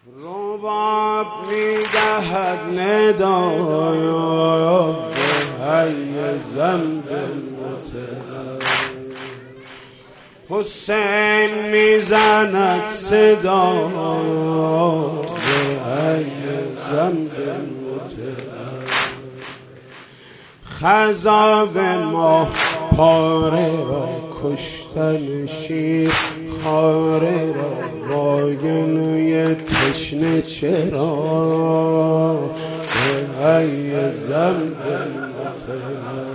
رباب میدهد ندای به حی ذنب المطلب، حسین میزند صدا به حی ذنب المطلب. خضاب ما پاره را کشتن شیر خاره را با گلوی تشنه چرا به حی ذنب المطلب.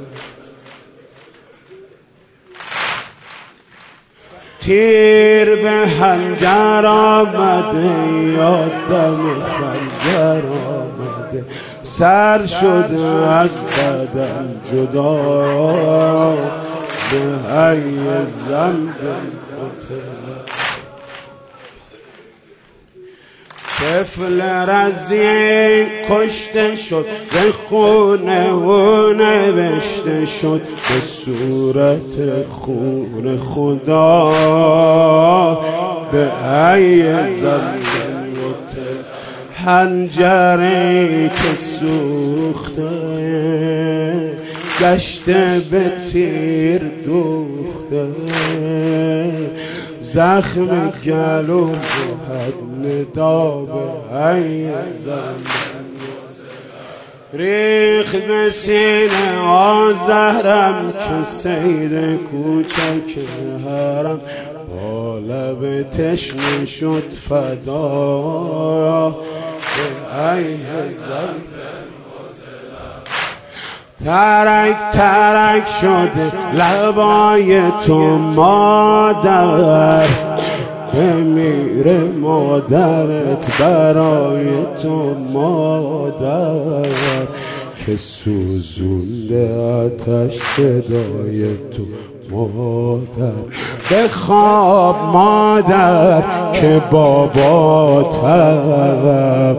تیر به حنجر آمده یادم خنجر آمده، سر شده از بدن جدا به حی ذنب المطلب. طفل رضی کشته شد به خونه و نوشته شد به صورت خون خدا به حی ذنب المطلب. حنجری که سوخته گشته به تیر دوخته، زخم گلو بود ندا به حی ذنب. ریخت به سینه آذرم که سید کوچک حرم، با لب تشنه شد فدا به حی ذنب. ترک ترک شده لبای تو مادر، بمیره مادرت برای تو مادر، که سوزونده آتش صدای تو مادر. بخواب مادر که باباتم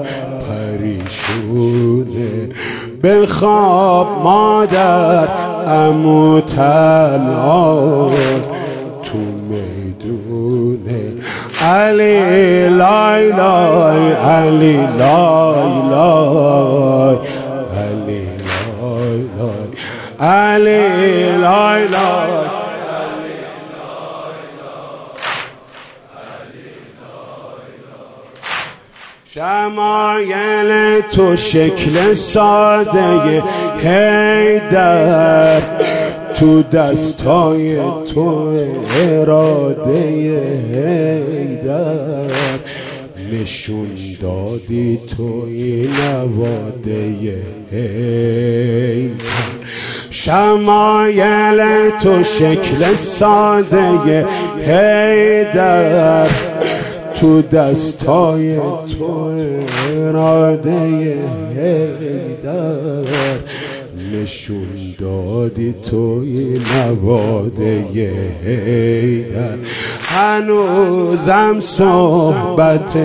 پریشونه، بخواب مادر عمو تنها تو میدونه. علی لای لای علی لای لای علی لای لای علی لای لای. شمایل تو شکل ساده حیدر، تو دستای تو اراده حیدر، نشون دادی توی نواده حیدر. شمایل تو شکل ساده حیدر، تو دستای تو اراده حیدر، نشون دادی توی نواده حیدر. هنوزم صحبت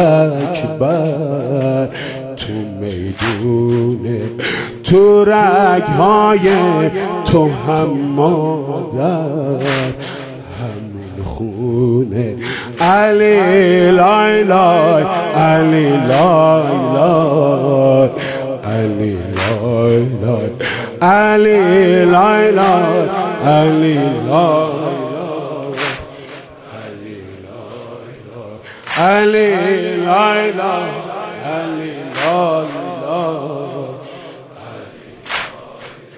اکبر تو میدونه، تو رگهای تو هم مادر همین خونه. علی لای لای علی لای لای علی لای لای علی لای لای علی لای علی لای لای علی لای لای.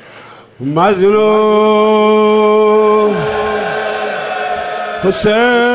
مظلوم حسین